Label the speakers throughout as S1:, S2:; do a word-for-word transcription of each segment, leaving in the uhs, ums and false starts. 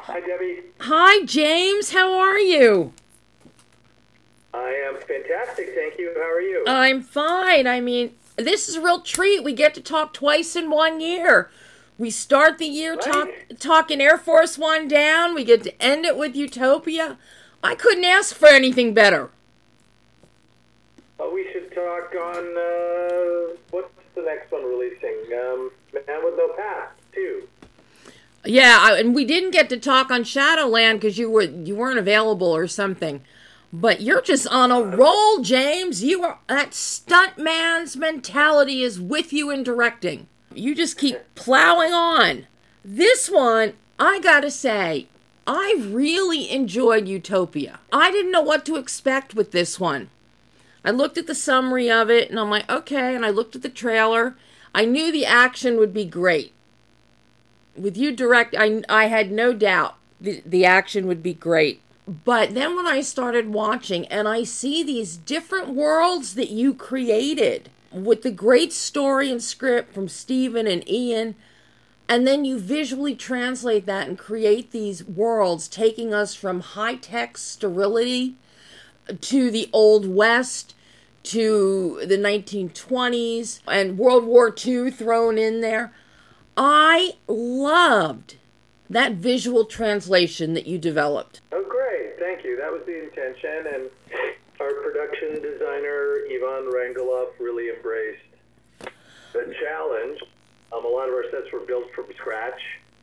S1: Hi, Debbie.
S2: Hi, James. How are you?
S1: I am fantastic, thank you. How are you?
S2: I'm fine. I mean, this is a real treat. We get to talk twice in one year. We start the year
S1: Right.
S2: talk, talking Air Force One down. We get to end it with Utopia. I couldn't ask for anything better.
S1: Uh, we should talk on, uh, what's the next one releasing? Um, Man with No Past, too.
S2: Yeah, I, and we didn't get to talk on Shadowland because you were you weren't available or something. But you're just on a roll, James. You are that stuntman's mentality is with you in directing. You just keep plowing on. This one, I gotta say, I really enjoyed Utopia. I didn't know what to expect with this one. I looked at the summary of it and I'm like, okay, and I looked at the trailer. I knew the action would be great. With you direct, I, I had no doubt the, the action would be great. But then when I started watching and I see these different worlds that you created with the great story and script from Stephen and Ian, and then you visually translate that and create these worlds, taking us from high-tech sterility to the Old West to the nineteen twenties and World War Two thrown in there. I loved that visual translation that you developed.
S1: Oh, great. Thank you. That was the intention. And our production designer, Ivan Rangelov, really embraced the challenge. Um, a lot of our sets were built from scratch,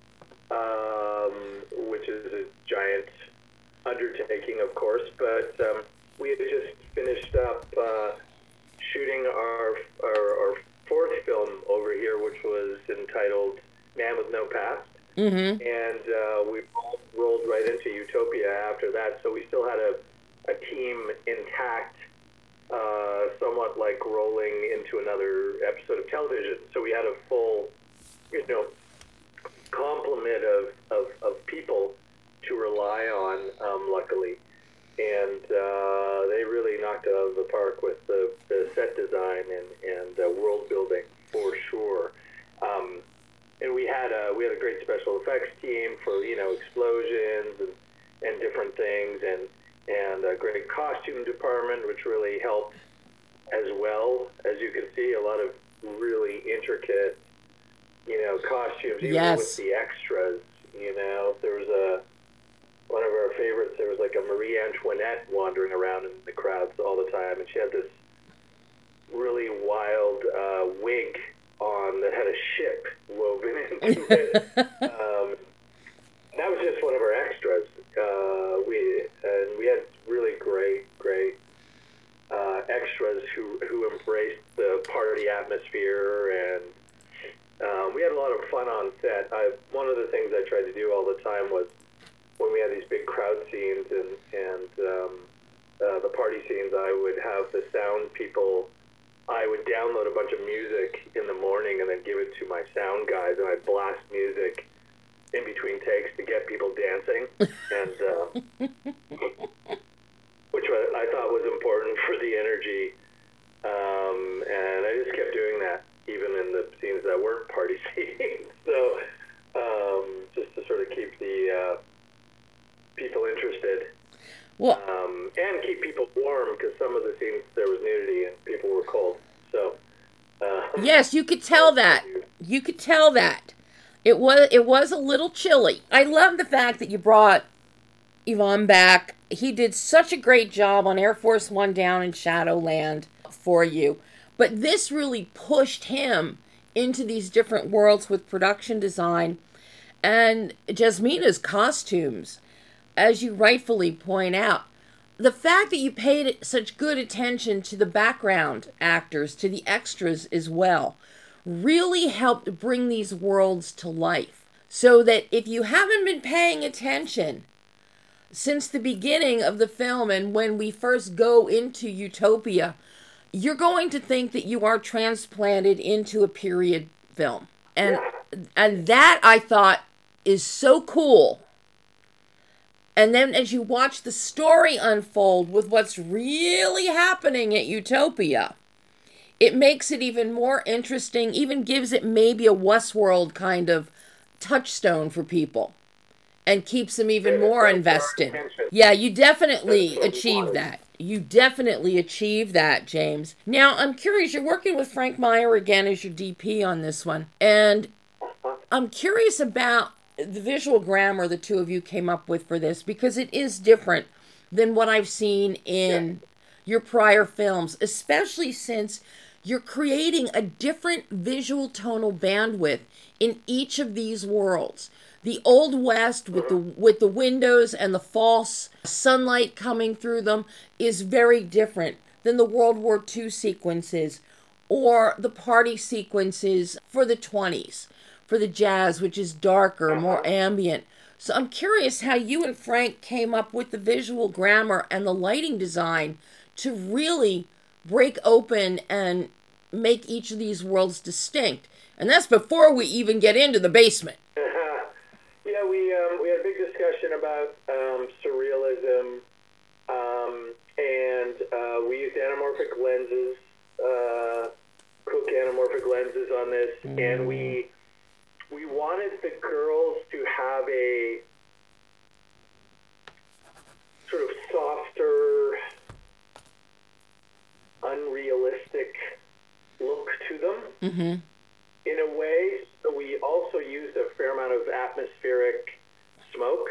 S1: um, which is a giant undertaking, of course. But um, we had just finished up uh, shooting our, our, our fourth film over here, which was entitled Man with No Past.
S2: Mm-hmm.
S1: And uh, we rolled right into Utopia after that. So we still had a, a team intact, uh, somewhat like rolling into another episode of television. So we had a full, you know, complement of, of, of people to rely on, um, luckily. And uh, they really knocked it out of the park with the, the set design and, and uh, world building for sure. Um, and we had a we had a great special effects team for, you know, explosions and, and different things, and and a great costume department, which really helped as well. As you can see, a lot of really intricate, you know, costumes, even
S2: Yes.
S1: with the extras. You know, there was a one of our favorites, there was like a Marie Antoinette wandering around in the crowds all the time, and she had this really wild uh, wig on that had a ship woven into it. um, that was just one of our extras. Uh, we and we had really great, great uh, extras who who embraced the party atmosphere, and um, we had a lot of fun on set. I, one of the things I tried to do all the time was, when we had these big crowd scenes and, and um, uh, the party scenes, I would have the sound people, I would download a bunch of music in the morning and then give it to my sound guys, and I'd blast music in between takes to get people dancing, and uh, which I thought was important for the energy, um, and I just kept doing that, even in the scenes that weren't party scenes, so um, just to sort of keep the... Uh, people interested,
S2: Well,
S1: um, and keep people warm, because some of the scenes there was nudity and people were cold. So, uh,
S2: yes, you could tell that. You could tell that. It was it was a little chilly. I love the fact that you brought Ivan back. He did such a great job on Air Force One down in Shadowland for you. But this really pushed him into these different worlds with production design and Jasmina's costumes. As you rightfully point out, the fact that you paid such good attention to the background actors, to the extras as well, really helped bring these worlds to life. So that if you haven't been paying attention since the beginning of the film and when we first go into Utopia, you're going to think that you are transplanted into a period film. And, and that, I thought, is so cool. And then as you watch the story unfold with what's really happening at Utopia, it makes it even more interesting, even gives it maybe a Westworld kind of touchstone for people. and keeps them even
S1: Yeah,
S2: more
S1: that's our
S2: invested.
S1: intention.
S2: Yeah, you definitely
S1: That's what we
S2: achieved
S1: wanted.
S2: that. You definitely achieved that, James. Now, I'm curious, you're working with Frank Meyer again as your D P on this one. And
S1: Uh-huh.
S2: I'm curious about the visual grammar the two of you came up with for this, because it is different than what I've seen in your prior films, especially since you're creating a different visual tonal bandwidth in each of these worlds. The Old West with the with the windows and the false sunlight coming through them is very different than the World War Two sequences or the party sequences for the twenties, for the jazz, which is darker, more ambient. So I'm curious how you and Frank came up with the visual grammar and the lighting design to really break open and make each of these worlds distinct. And that's before we even get into the basement.
S1: Yeah, we um, we had a big discussion about um, surrealism, um, and uh, we used anamorphic lenses, uh, Cook anamorphic lenses on this, mm. and we we wanted the girls to have a sort of softer, unrealistic look to them.
S2: Mm-hmm.
S1: In a way, we also used a fair amount of atmospheric smoke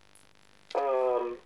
S1: um,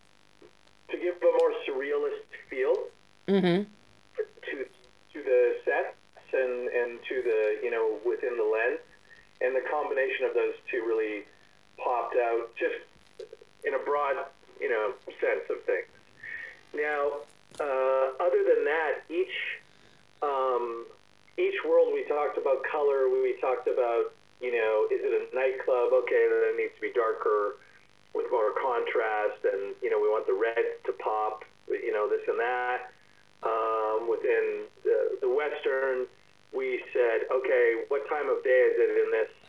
S1: to give a more surrealist feel
S2: mm-hmm.
S1: to to the sets and, and to the, you know, within the lens. And the combination of those two really popped out just in a broad, you know, sense of things. Now, uh, other than that, each... Um, Each world we talked about color, we talked about, you know, is it a nightclub? Okay, then it needs to be darker with more contrast, and, you know, we want the red to pop, you know, this and that. Um, within the, the Western, we said, okay, what time of day is it in this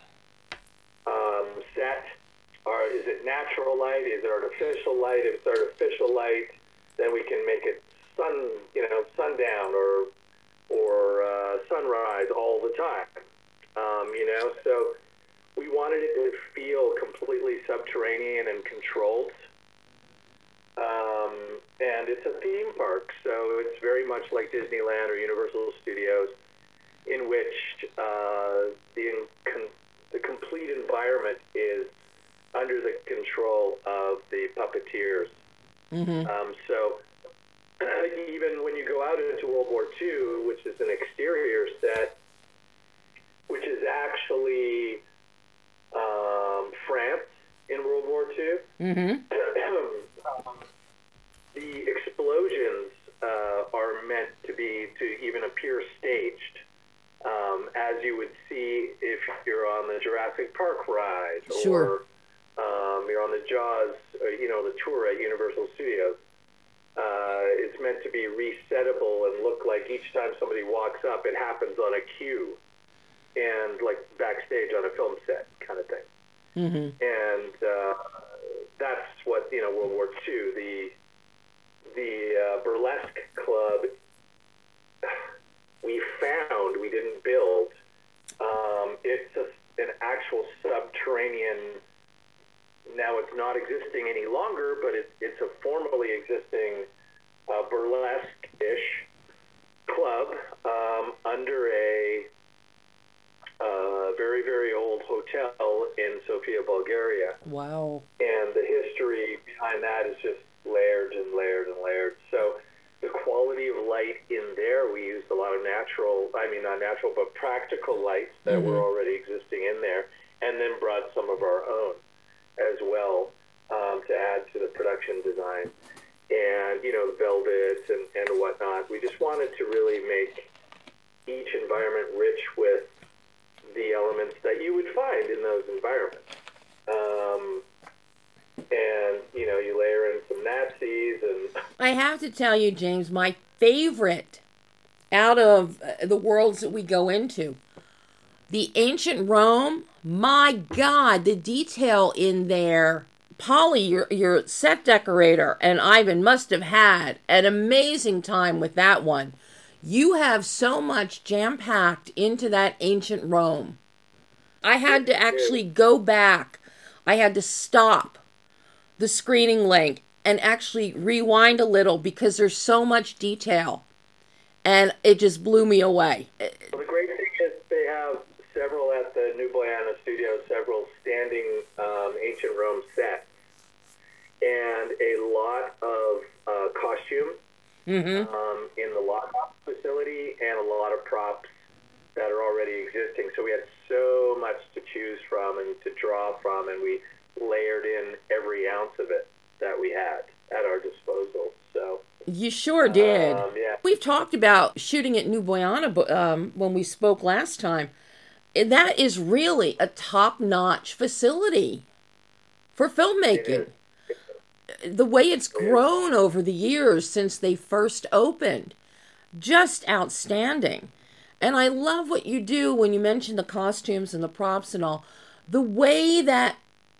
S1: um, set? Or is it natural light? Is it artificial light? If it's artificial light, then we can make it sun, you know, sundown or or uh, sunrise all the time, um, you know, so we wanted it to feel completely subterranean and controlled, um, and it's a theme park, so it's very much like Disneyland or Universal Studios, in which uh, the, con- the complete environment is under the control of the puppeteers.
S2: Mm-hmm.
S1: Um, so even when you go out into World War Two, which is an exterior set, which is actually um, France in World War Two,
S2: mm-hmm.
S1: um, the explosions uh, are meant to be to even appear staged, um, as you would see if you're on the Jurassic Park ride,
S2: sure.
S1: or um, you're on the Jaws, or, you know, the tour at Universal Studios. Uh, it's meant to be resettable and look like each time somebody walks up, it happens on a cue, and like backstage on a film set kind of thing.
S2: Mm-hmm.
S1: And uh, that's what, you know, World War Two, the the uh, burlesque club we found, we didn't build. Um, it's a, an actual subterranean. Now it's not existing any longer, but it, it's a formerly existing uh, burlesque-ish club um, under a uh, very, very old hotel in Sofia, Bulgaria.
S2: Wow.
S1: And the history behind that is just layered and layered and layered. So the quality of light in there, we used a lot of natural, I mean not natural, but practical lights that mm-hmm. were already existing in there, and then brought some of our own as well, um, to add to the production design, and, you know, the velvets and, and whatnot. We just wanted to really make each environment rich with the elements that you would find in those environments. Um, and, you know, you layer in some Nazis and...
S2: I have to tell you, James, my favorite out of the worlds that we go into, the ancient Rome, my God, the detail in there. Polly, your, your set decorator, and Ivan must have had an amazing time with that one. You have so much jam-packed into that ancient Rome. I had to actually go back. I had to stop the screening link and actually rewind a little because there's so much detail. And it just blew me away.
S1: Well, the great thing is they have several at the New Boyana Studio, several standing um, ancient Rome sets, and a lot of uh, costume
S2: Mm-hmm.
S1: um, in the lockup facility, and a lot of props that are already existing. So we had so much to choose from and to draw from, and we layered in every ounce of it that we had at our disposal. So
S2: You sure did.
S1: um, yeah.
S2: We've talked about shooting at New Boyana bu- um, when we spoke last time. And that is really a top-notch facility for filmmaking. The way it's grown over the years since they first opened, just outstanding. And I love what you do when you mention the costumes and the props and all. The way that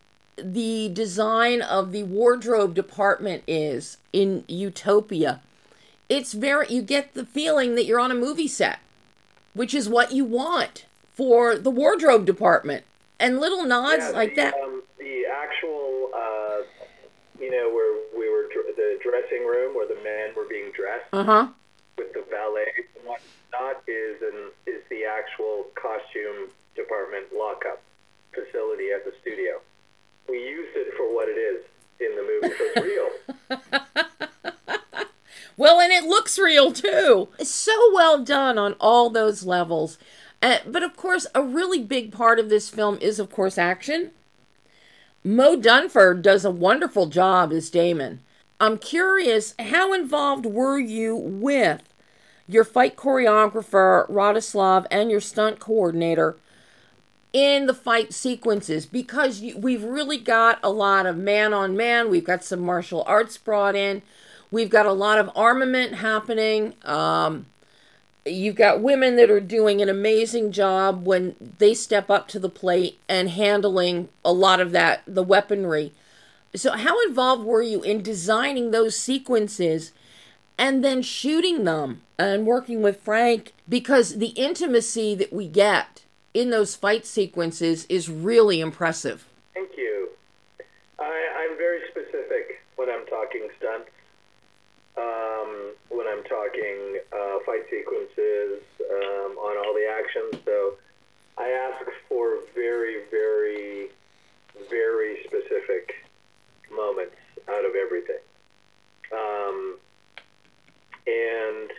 S2: the design of the wardrobe department is in Utopia, it's very, you get the feeling that you're on a movie set, which is what you want for the wardrobe department. And little nods
S1: Yeah,
S2: like
S1: the,
S2: that.
S1: Um, the actual, uh, you know, where we were, dr- the dressing room where the men were being dressed
S2: Uh-huh.
S1: with the valet and whatnot is, an, is the actual costume department lockup facility at the studio. We used it for what it is in the movie, so it's real.
S2: Well, and it looks real too. It's so well done on all those levels. Uh, but of course, a really big part of this film is, of course, action. Mo Dunford does a wonderful job as Damon. I'm curious, how involved were you with your fight choreographer, Radoslav, and your stunt coordinator in the fight sequences? Because you, we've really got a lot of man-on-man. We've got some martial arts brought in. We've got a lot of armament happening. Um, you've got women that are doing an amazing job when they step up to the plate and handling a lot of that, the weaponry. So how involved were you in designing those sequences and then shooting them and working with Frank? Because the intimacy that we get in those fight sequences is really impressive.
S1: Thank you. I, I'm very specific when I'm talking stunts. Um, when I'm talking uh, fight sequences, um, on all the action. So I ask for very, very, very specific moments out of everything. Um, and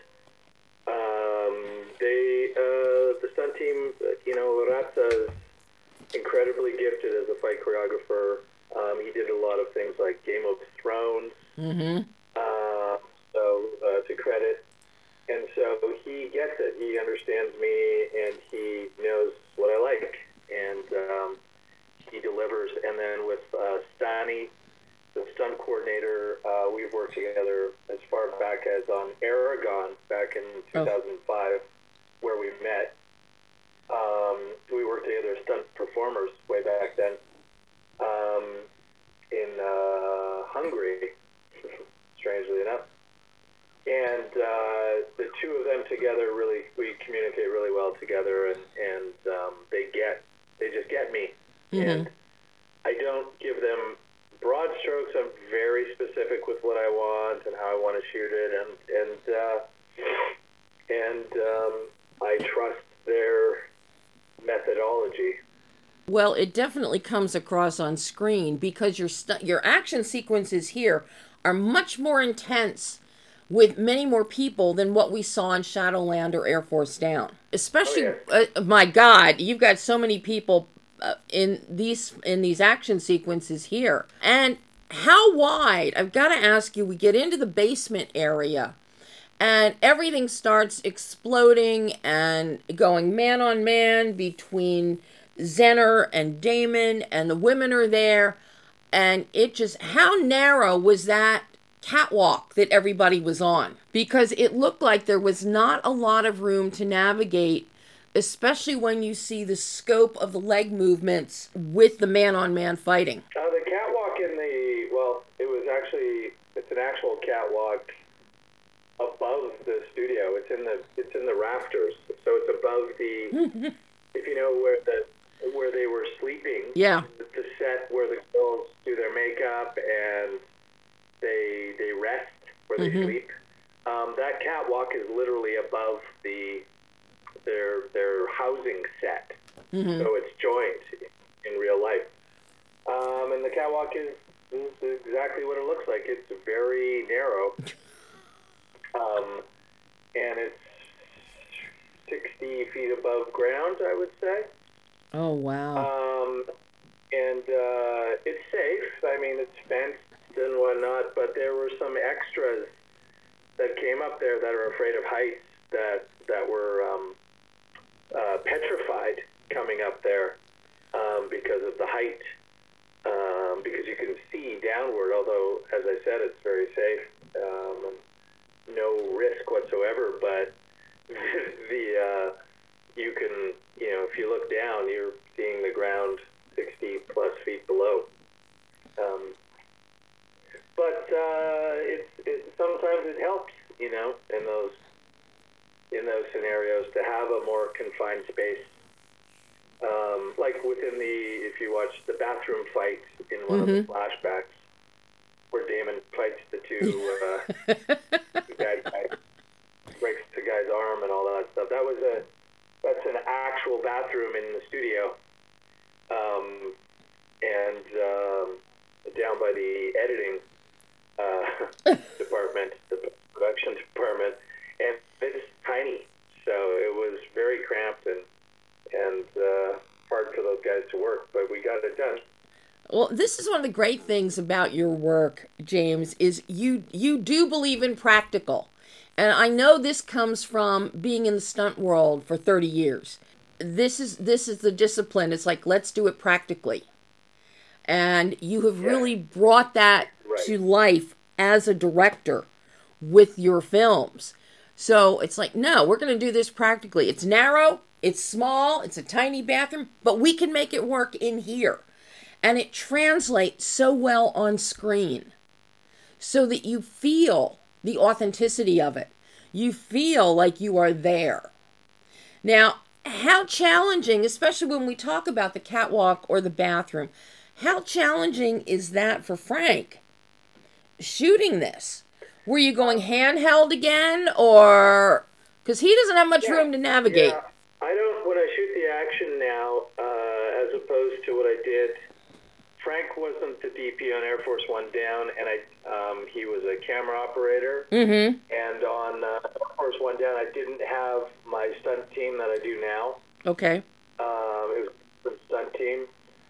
S1: um, they, uh, the stunt team, you know, Ratsa's incredibly gifted as a fight choreographer. Um, he did a lot of things like Game of Thrones.
S2: Mm-hmm.
S1: Uh, so uh, to credit, and so he gets it. He understands me, and he knows what I like, and um, he delivers. And then with uh, Stani, the stunt coordinator, uh, we've worked together as far back as on Aragon back in two thousand five, oh. where we met. Um, we worked together as stunt performers way back then um, in uh, Hungary. Strangely enough. And uh, the two of them together really, we communicate really well together, and, and um, they get, they just get me. Mm-hmm. And I don't give them broad strokes. I'm very specific with what I want and how I want to shoot it, and, and, uh, and um, I trust their methodology.
S2: Well, it definitely comes across on screen because your stu- your action sequences here are much more intense with many more people than what we saw in Shadowland or Air Force Down. Especially,
S1: oh, yeah.
S2: uh, my God, you've got so many people uh, in these in these action sequences here. And how wide? I've got to ask you. We get into the basement area, and everything starts exploding and going man on man between Zenner and Damon, and the women are there. And it just, how narrow was that catwalk that everybody was on? Because it looked like there was not a lot of room to navigate, especially when you see the scope of the leg movements with the man-on-man fighting.
S1: Uh, the catwalk in the, well, it was actually, it's an actual catwalk above the studio. It's in the, it's in the rafters. So it's above the, if you know where the, where they were sleeping.
S2: Yeah.
S1: The set where the girls do their makeup and they they rest, where they mm-hmm. sleep. Um, that catwalk is literally above the their their housing set, mm-hmm. so it's joined in real life. Um, and the catwalk is, is exactly what it looks like. It's very narrow, um, and it's sixty feet above ground, I would say.
S2: Oh wow!
S1: Um, and uh, it's safe. I mean, it's fenced and whatnot, but there were some extras that came up there that are afraid of heights that that were um, uh, petrified coming up there um, because of the height. Um, because you can see downward, although, as I said, it's very safe, um, no risk whatsoever. But the uh, you can, you know, if you look down, you're seeing the ground sixty plus feet below. Um, but uh, it's it, sometimes it helps, you know, in those in those scenarios to have a more confined space. Um, like within the, if you watch the bathroom fight in one mm-hmm. of the flashbacks, where Damon fights the two uh, bad guys, breaks the guy's arm and all that stuff. That was a, that's an actual bathroom in the studio, um, and um, down by the editing uh, department, the production department, and it's tiny, so it was very cramped and. and uh, hard for those guys to work, but we got it done.
S2: Well, this is one of the great things about your work, James, is you you do believe in practical. And I know this comes from being in the stunt world for thirty years. This is this is the discipline. It's like, let's do it practically. And you have yeah. really brought that right. to life as a director with your films. So it's like, no, we're going to do this practically. It's narrow. It's small, it's a tiny bathroom, but we can make it work in here. And it translates so well on screen so that you feel the authenticity of it. You feel like you are there. Now, how challenging, especially when we talk about the catwalk or the bathroom, how challenging is that for Frank shooting this? Were you going handheld again, or... Because he doesn't have much
S1: yeah,
S2: room to navigate.
S1: Yeah. I don't, when I shoot the action now, uh, as opposed to what I did, Frank wasn't the D P on Air Force One Down, and I um, he was a camera operator.
S2: Mm-hmm.
S1: And on uh, Air Force One Down, I didn't have my stunt team that I do now.
S2: Okay.
S1: Um, it was a stunt team.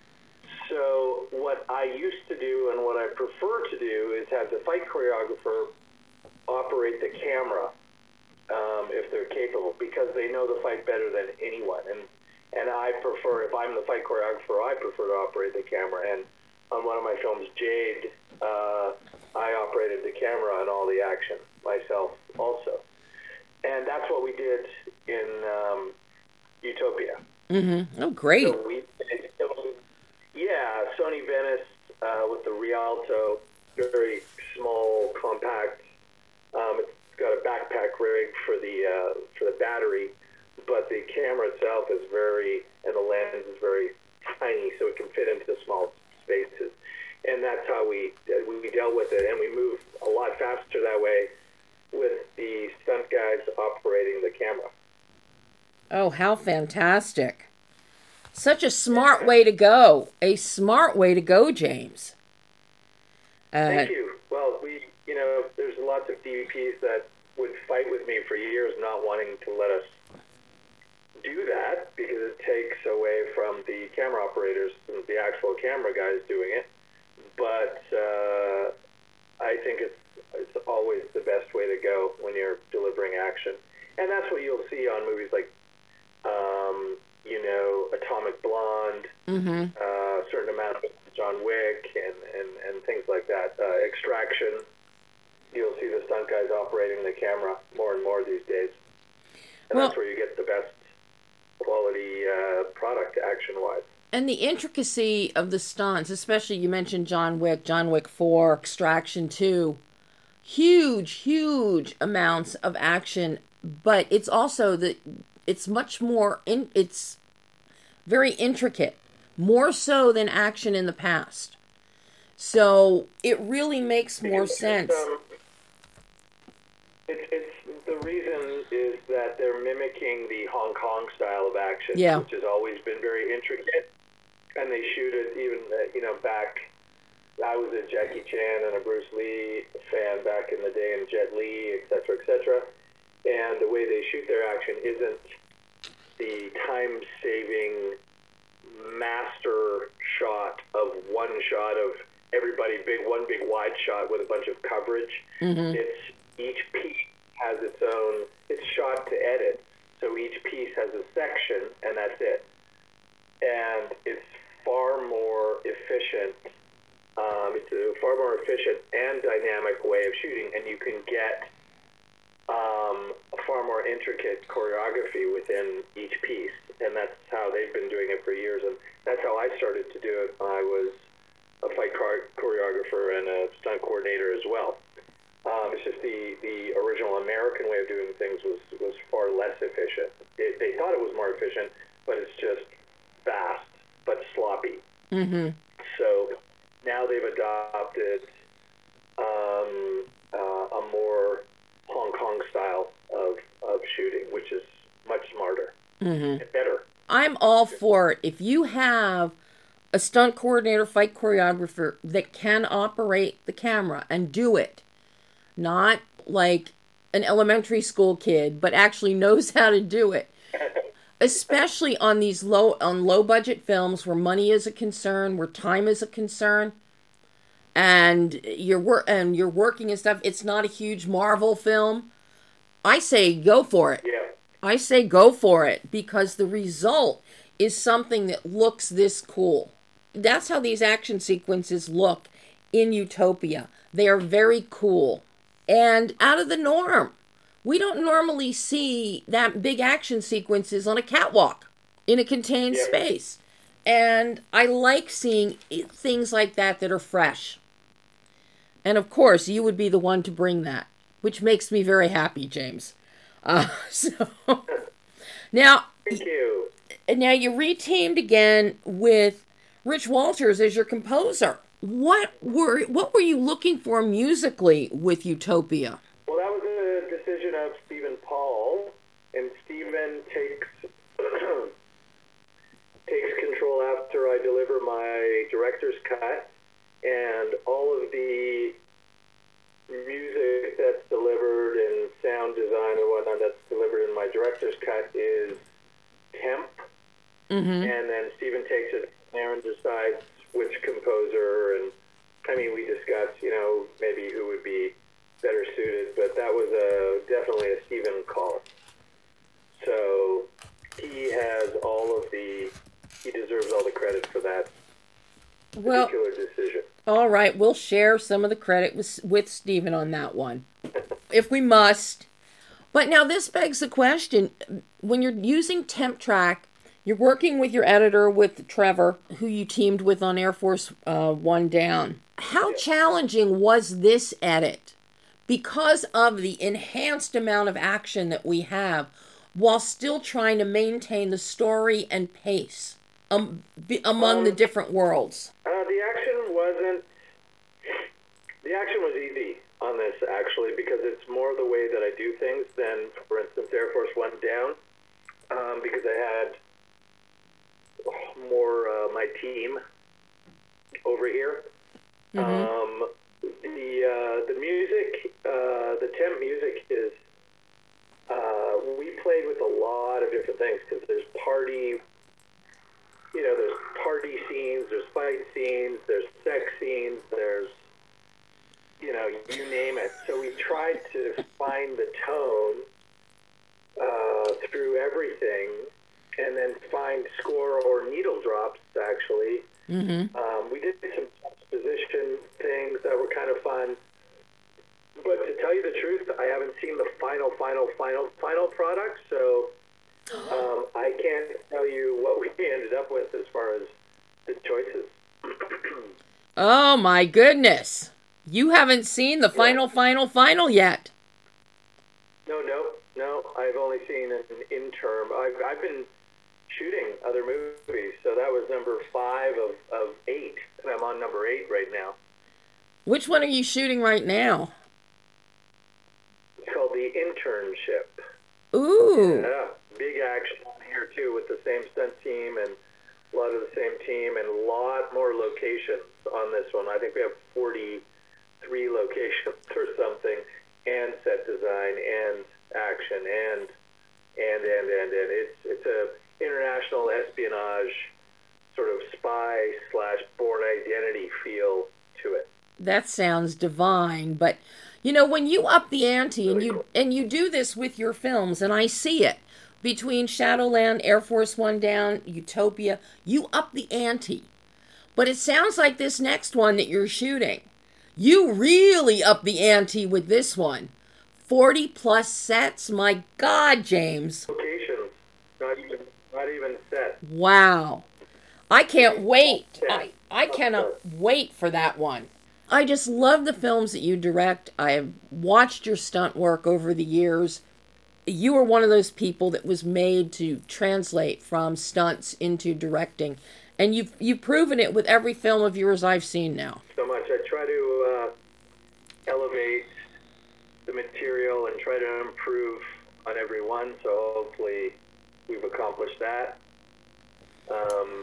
S1: So what I used to do and what I prefer to do is have the fight choreographer operate the camera. Um, if they're capable, because they know the fight better than anyone. And and I prefer, if I'm the fight choreographer, I prefer to operate the camera. And on one of my films, Jade, uh, I operated the camera and all the action myself also. And that's what we did in um, Utopia.
S2: Mm-hmm. Oh, great.
S1: So we, yeah, Sony Venice uh, with the Rialto, very small, compact. Um, it's got a backpack rig for the uh, for the battery, but the camera itself is very, and the lens is very tiny, so it can fit into small spaces. And that's how we we dealt with it, and we moved a lot faster that way with the stunt guys operating the camera.
S2: Oh, how fantastic! Such a smart way to go. A smart way to go, James.
S1: Uh, Thank you. Well, we, you know, there's lots of D Ps that would fight with me for years not wanting to let us do that because it takes away from the camera operators and the actual camera guys doing it. But uh, I think it's, it's always the best way to go when you're delivering action. And that's what you'll see on movies like, um, you know, Atomic Blonde, mm-hmm. uh, a certain amount of John Wick, and, and, and things like that. Uh, Extraction. You'll see the stunt guys operating the camera more and more these days. And well, that's where you get the best quality uh, product action-wise.
S2: And the intricacy of the stunts, especially you mentioned John Wick, John Wick four, Extraction two. Huge, huge amounts of action, but it's also that it's much more, in, it's very intricate, more so than action in the past. So it really makes more
S1: it's,
S2: sense.
S1: It's, um, it's, it's the reason is that they're mimicking the Hong Kong style of action,
S2: Yeah.
S1: which has always been very intricate, and they shoot it even uh, you know back. I was a Jackie Chan and a Bruce Lee fan back in the day, and Jet Li, et cetera, et cetera. And the way they shoot their action isn't the time-saving master shot of one shot of everybody, big one big wide shot with a bunch of coverage.
S2: Mm-hmm.
S1: It's each piece has its own. It's shot to edit, so each piece has a section, and that's it. And it's far more efficient. Um, it's a far more efficient and dynamic way of shooting, and you can get um, a far more intricate choreography within each piece, and that's how they've been doing it for years, and that's how I started to do it when I was a fight chor- choreographer and a stunt coordinator as well. Um, it's just the, the original American way of doing things was, was far less efficient. It, they thought it was more efficient, but it's just fast, but sloppy.
S2: Mm-hmm.
S1: So now they've adopted um, uh, a more Hong Kong style of, of shooting, which is much smarter
S2: Mm-hmm.
S1: and better.
S2: I'm all for it. If you have a stunt coordinator, fight choreographer that can operate the camera and do it, not like an elementary school kid, but actually knows how to do it, especially on these low on low budget films where money is a concern, where time is a concern, and you're wor- and you're working and stuff. It's not a huge Marvel film. I say go for it.
S1: Yeah.
S2: I say go for it because the result is something that looks this cool. That's how these action sequences look in Utopia. They are very cool and out of the norm. We don't normally see that big action sequences on a catwalk in a contained
S1: Yeah.
S2: space. And I like seeing things like that that are fresh. And of course, you would be the one to bring that, which makes me very happy, James. Uh, so now,
S1: Thank you.
S2: now you reteamed again with Rich Walters as your composer. What were what were you looking for musically with Utopia?
S1: Well, that was a decision of Stephen Paul, and Stephen takes takes control after I deliver my director's cut, and all of the music that's delivered and sound design and whatnot that's delivered in my director's cut is temp,
S2: Mm-hmm.
S1: and then Stephen takes it there and decides which composer, and I mean, we discussed, you know, maybe who would be better suited, but that was a definitely a Stephen call. So he has all of the, he deserves all the credit for that
S2: Well,
S1: particular decision.
S2: all right, we'll share some of the credit with with Stephen on that one, if we must. But now this begs the question: when you're using temp track, you're working with your editor, with Trevor, who you teamed with on Air Force uh, One Down. How challenging was this edit because of the enhanced amount of action that we have, while still trying to maintain the story and pace um, be, among
S1: Um,
S2: the different worlds?
S1: Uh, the action wasn't, the action was easy on this, actually, because it's more the way that I do things than, for instance, Air Force One Down, um, because I had more uh, my team over here.
S2: Mm-hmm.
S1: Um, the uh, the music, uh, the temp music is, uh, we played with a lot of different things, because there's party, you know, there's party scenes, there's fight scenes, there's sex scenes, there's, you know, you name it. So we tried to find the tone uh, through everything, and then find score or needle drops, actually.
S2: Mm-hmm.
S1: Um, we did some exposition things that were kind of fun. But to tell you the truth, I haven't seen the final, final, final, final product, so um, I can't tell you what we ended up with as far as the choices.
S2: Oh my goodness. You haven't seen the final,
S1: Yeah.
S2: final, final yet.
S1: No, no, no. I've only seen an interim. I've, I've been shooting other movies. So that was number five of, of eight, and I'm on number eight right now.
S2: Which one are you shooting right now?
S1: It's called The Internship.
S2: Ooh.
S1: Yeah, big action on here too, with the same stunt team and a lot of the same team, and a lot more locations on this one. I think we have forty-three locations or something, and set design, and action, and and and and and it's it's a international espionage sort of spy slash Bourne Identity feel to it.
S2: That sounds divine, but you know, when you up the ante and you and you do this with your films, and I see it between Shadowland, Air Force One Down, Utopia, you up the ante. But it sounds like this next one that you're shooting, you really up the ante with this one. forty plus sets, my God, James.
S1: Locations, not even not even set.
S2: Wow. I can't wait. I, I cannot wait for that one. I just love the films that you direct. I have watched your stunt work over the years. You are one of those people that was made to translate from stunts into directing. And you've, you've proven it with every film of yours I've seen now.
S1: So much. I try to uh, elevate the material and try to improve on every one. So hopefully we've accomplished that. Um,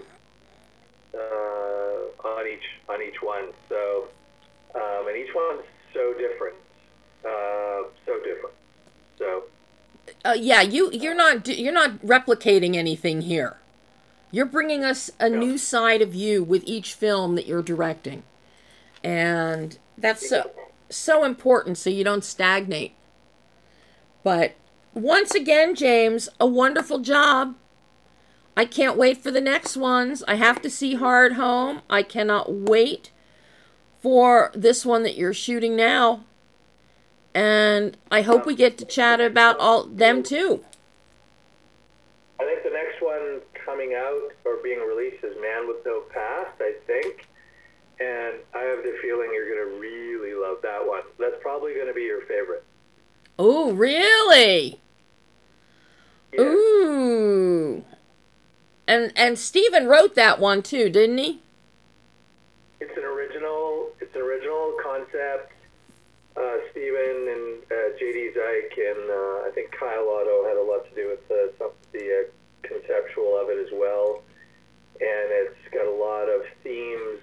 S1: uh, on each on each one. So um, and each one's so different. Uh, so different. So.
S2: Uh, yeah, you you're not you're not replicating anything here. You're bringing us a
S1: No.
S2: new side of you with each film that you're directing, and that's so so important so you don't stagnate. But once again, James, a wonderful job. I can't wait for the next ones. I have to see Hard Home. I cannot wait for this one that you're shooting now. And I hope we get to chat about all them too.
S1: I think the next one coming out or being released is Man with No Past, I think. And I have the feeling you're going to really love that one. That's probably going to be your favorite.
S2: Oh, really?
S1: Yeah.
S2: Ooh. And and Steven wrote that one too, didn't he?
S1: It's an original. It's an original concept. Uh, Steven and uh, J D Dyke and uh, I think Kyle Otto had a lot to do with the some, the uh, conceptual of it as well. And it's got a lot of themes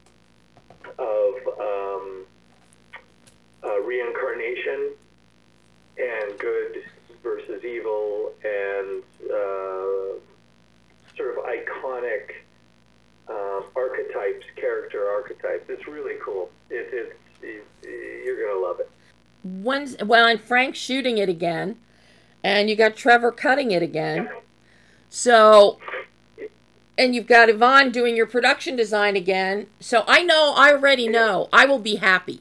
S1: of um, uh, reincarnation and good versus evil and uh, sort of iconic um, archetypes, character archetypes. It's really cool. It, it's it, you're gonna love it.
S2: When's, well, and Frank's shooting it again, and you got Trevor cutting it again. So, and you've got Yvonne doing your production design again. So I know, I already know, I will be happy.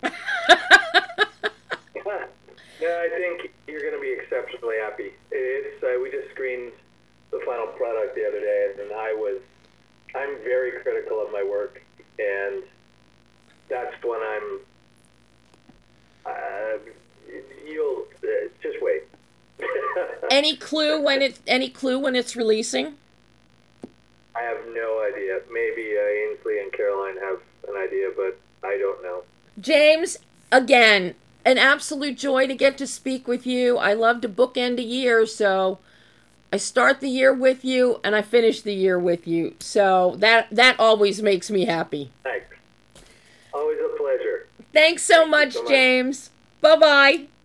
S1: No, I think you're going to be exceptionally happy. It's uh, we just screened the final product the other day, and I was I'm very critical of my work, and that's when I'm. Uh, you'll uh, just wait.
S2: Any clue when it? Any clue when it's releasing?
S1: I have no idea. Maybe uh, Ainsley and Caroline have an idea, but I don't know.
S2: James, again, an absolute joy to get to speak with you. I love to bookend a year, so I start the year with you and I finish the year with you. So that that always makes me happy.
S1: Thanks. Always a pleasure.
S2: Thanks so
S1: Thank you
S2: much,
S1: so much.
S2: James. Bye-bye.